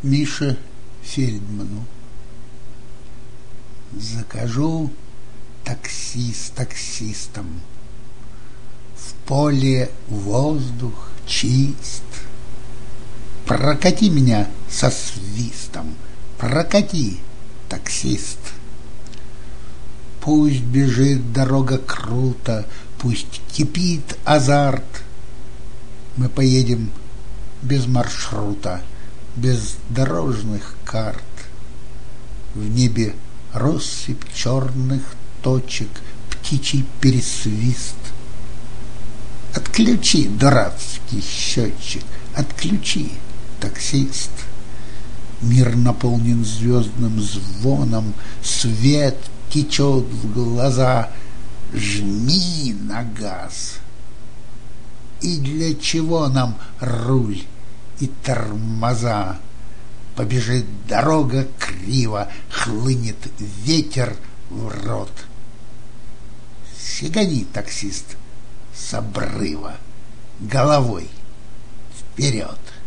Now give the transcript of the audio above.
Мише Фельдману. Закажу такси с таксистом. В поле воздух чист. Прокати меня со свистом, прокати, таксист. Пусть бежит дорога круто, пусть кипит азарт. Мы поедем без маршрута, без дорожных карт. В небе россыпь черных точек, птичий пересвист. Отключи дурацкий счетчик, отключи, таксист. Мир наполнен звездным звоном, свет течет в глаза. Жми на газ. И для чего нам руль и тормоза? Побежит дорога криво, хлынет ветер в рот. Сигани, таксист, с обрыва, головой вперед.